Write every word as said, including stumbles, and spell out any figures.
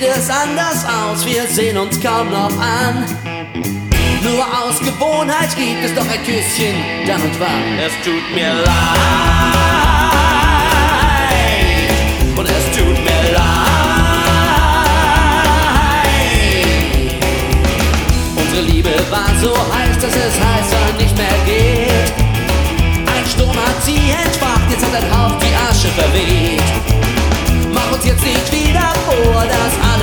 es anders aus, wir sehen uns kaum noch an. Nur aus Gewohnheit gibt es doch ein Küsschen dann und wann. Es tut mir leid.